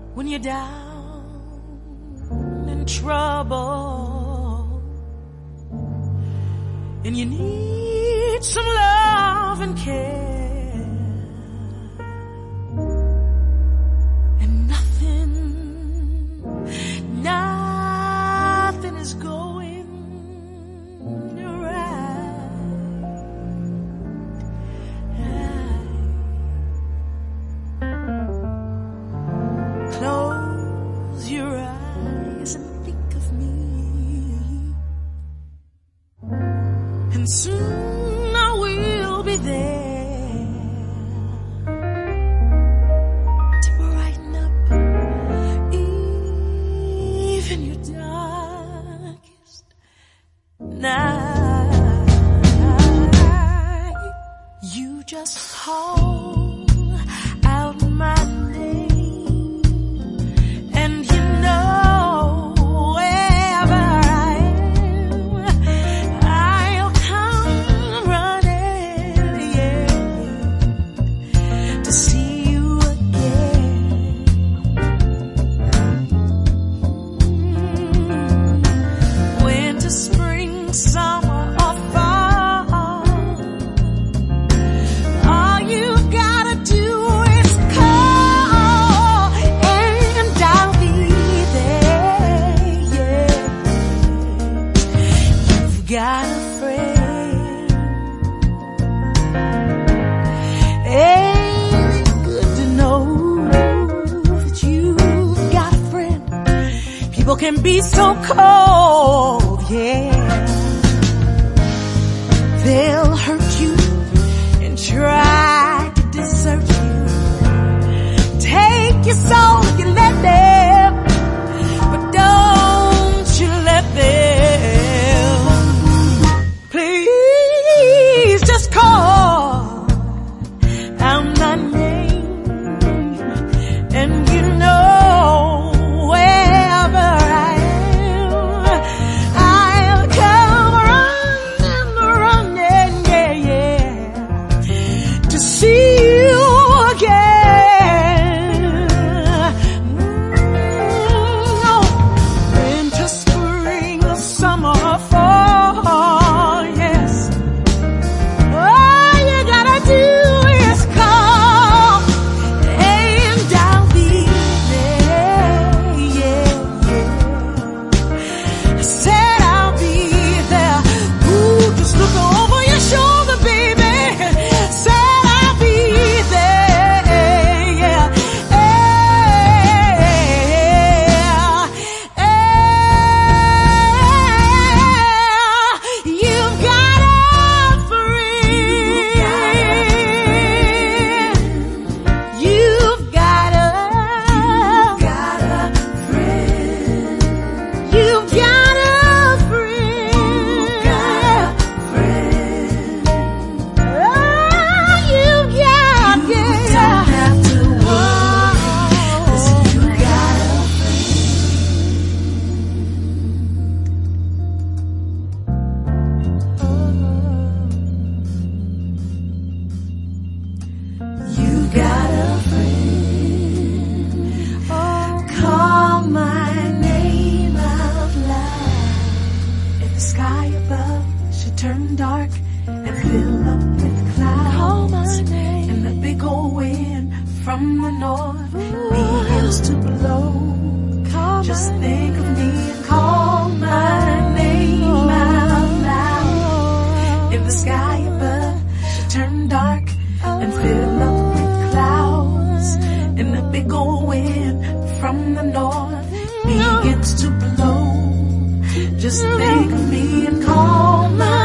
when you're down in trouble and you need some love and care, and nothing is going right. Close your eyes and think of me, and soon I will be there to brighten up even your darkest night. You just call out my name, and you know wherever I am, I'll come running, yeah, to see you again. Winter, spring, summer, or fall, all you gotta do is call, and I'll be there, yeah. You've got a friend. Ain't it good to know that you've got a friend? People can be so cold, yeah. They'll hurt you and try to desert you, take your soul if you let them, but don't you let them. Please just call out my name, and you know wherever I am, I'll come running, yeah, yeah, to see you again. Winter, spring, summer, or fall, yes. All you gotta do is call, and I'll be there, yeah, yeah. I said I'll be there. Ooh, just look over your shoulder, baby. Said I'll be there, yeah, you've got a friend. You've got a friend. You've got a friend. You've got, yeah. You don't have to worry, 'cause you got a You got a friend. Oh, call my name out loud. If the sky above should turn dark and fill up with clouds, call my name, and the big old wind from the north begins to blow, just think of me and call my name out loud. If the sky above should turn dark and fill up with clouds, and the big old wind from the north begins to blow, just think of me and call my